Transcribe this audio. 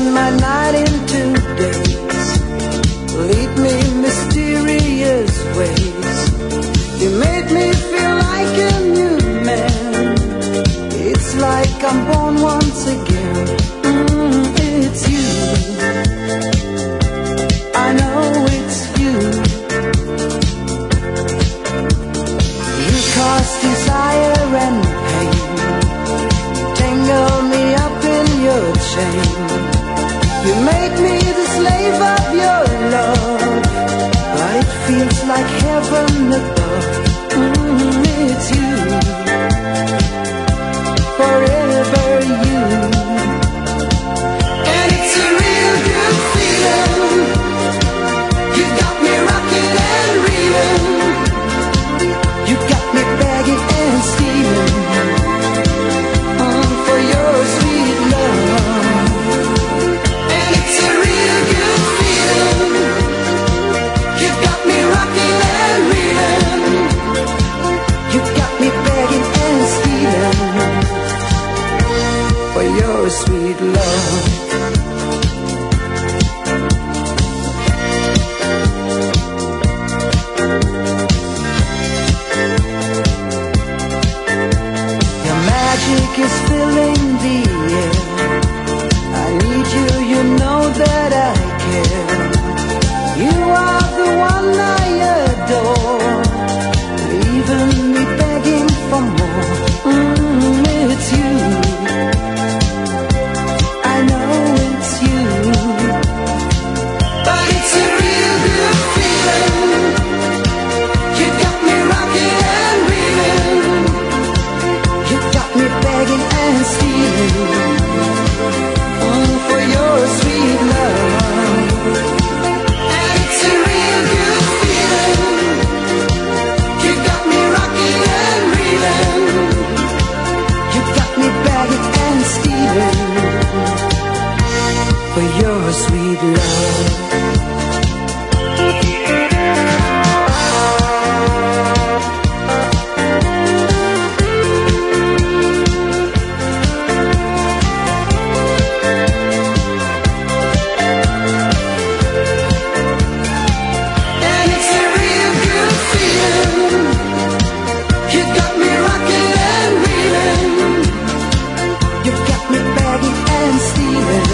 my night into days, lead me mysterious ways. You made me feel like a new man. It's like I'm born once again. It's you. I know it's you. You cause desire and pain, tangle me up in your chain. You make me the slave of your love, but it feels like heaven above. It's you, forever you. And it's a real good feeling. You got me rocking and reeling. You got me begging and stealing for your sweet love. And it's a real good feeling. You got me rocking and reeling. You got me begging and stealing for your sweet love. Your magic is filling the air. I need you, you know that I care. You are the one I adore, leaving me begging for more. It's you. I know it's you. But it's a real good feeling. You got me rocking and reeling. You got me begging and stealing for your sweet love. And it's a real good feeling. You got me rocking and reeling. You got me begging and stealing for your sweet love. And it's a real good feeling. You got me rocking and reeling. You got me begging and stealing